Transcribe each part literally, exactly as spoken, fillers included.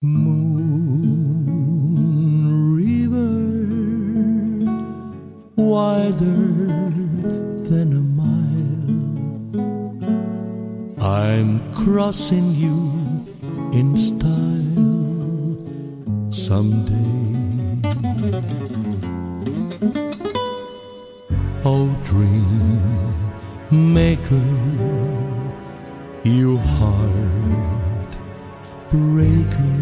Moon River, wider than a mile, I'm crossing you in style someday. Oh, dream maker, you heart breaker,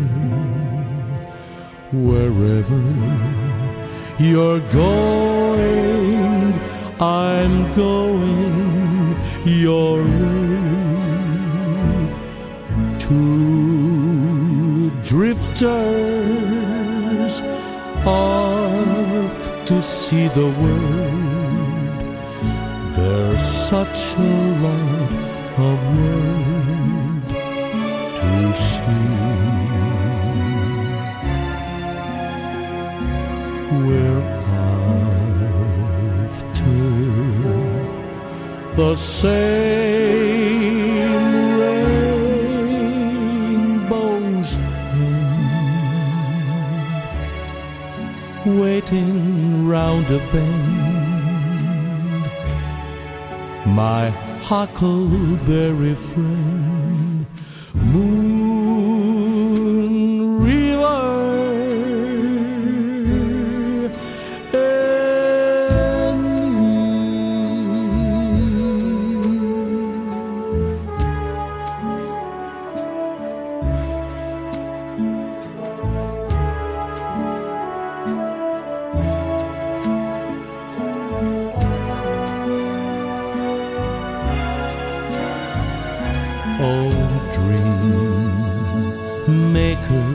wherever you're going, I'm going your way. Two drifters off to see the world, there's such a lot of world to see. We're after the same rainbow's end, waiting round a bend, my huckleberry friend. Moon River, oh, dream maker,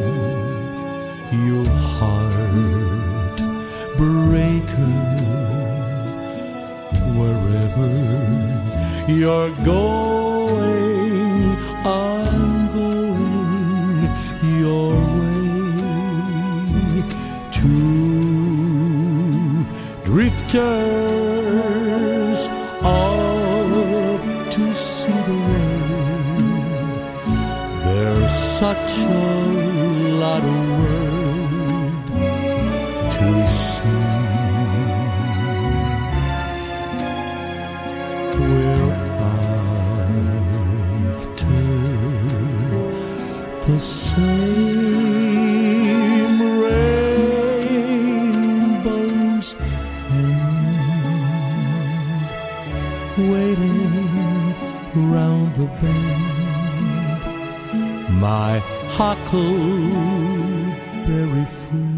you heart breaker, wherever you're going, I'm going your way. Two drifters off to see the world, there's such a lot of world to see. We're after the same rainbow's end, waiting round the bend, my huckleberry friend.